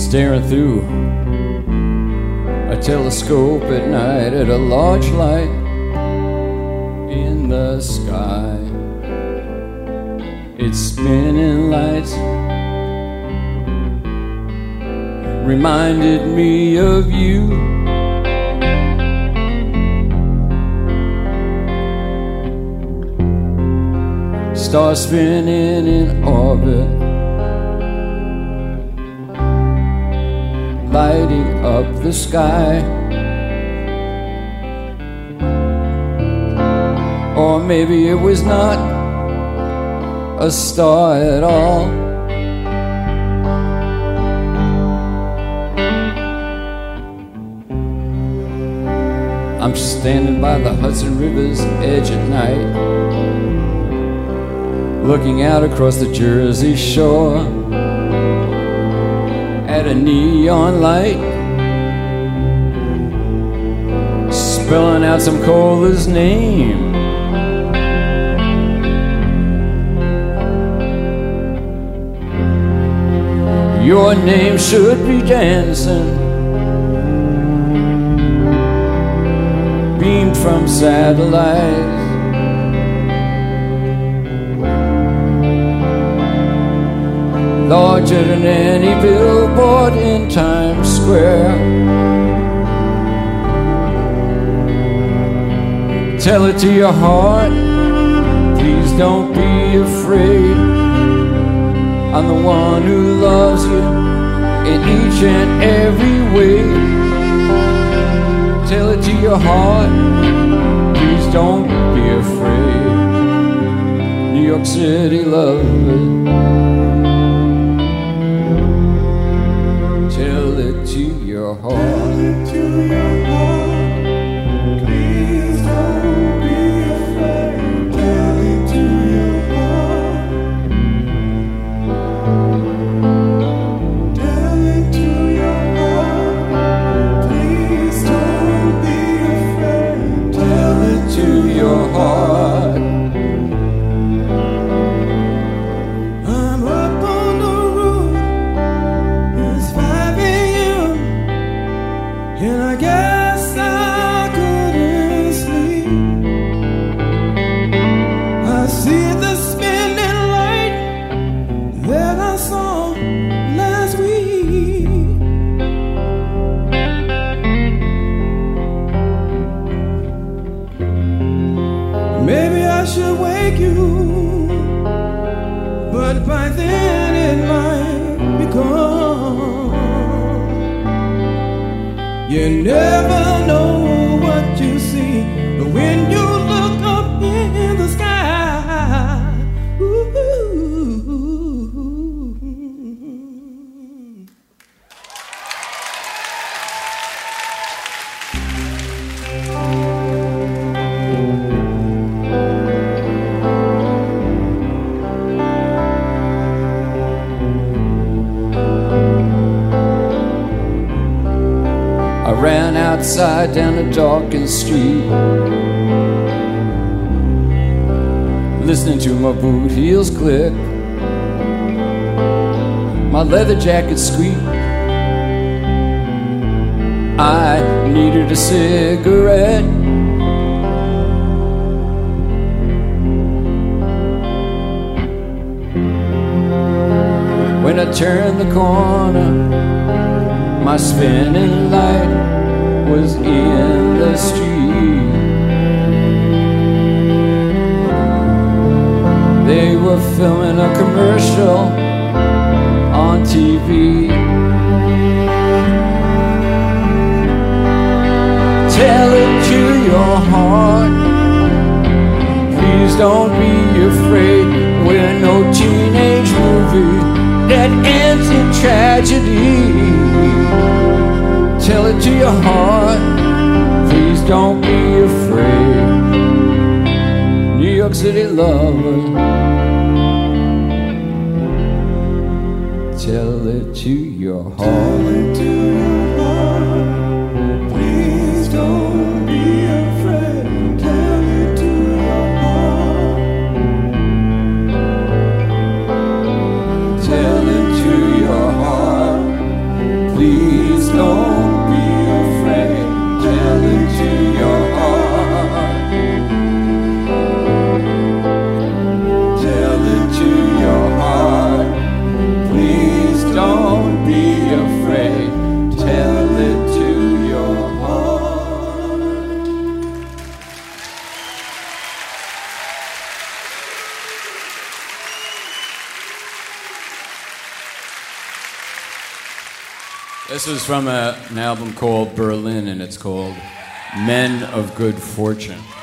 staring through a telescope at night at a large light in the sky. Its spinning lights reminded me of you. Stars spinning in orbit, lighting up the sky. Or maybe it was not a star at all. I'm standing by the Hudson River's edge at night, looking out across the Jersey shore at a neon light, spelling out some caller's name. Your name should be dancing, beamed from satellites. Larger than any billboard in Times Square. Tell it to your heart, please don't be afraid. I'm the one who loves you in each and every way. Tell it to your heart, please don't be afraid. New York City lovers, tell it to your heart. Tell it to your heart, please don't be afraid. Tell it to your heart. Tell it to your heart, please don't be afraid. Tell it to your heart. I'm up on the roof, it's 5 a.m. and I guess I couldn't sleep. I see the spinning light that I saw last week. Maybe I should wake you, but by then it might be gone. You never know what you see when you look up in the sky. Ooh. I ran outside down a darkened street, listening to my boot heels click, my leather jacket squeak. I needed a cigarette. When I turned the corner, my spinning light was in the street. They were filming a commercial on TV. Tell it to your heart, please don't be afraid. We're no teenage movie that ends in tragedy. Tell it to your heart, please don't be afraid. New York City lover, tell it to your heart. Tell it to your heart, please don't be afraid. Tell it to your heart. Tell it to your heart, This is from an album called Berlin, and it's called Men of Good Fortune.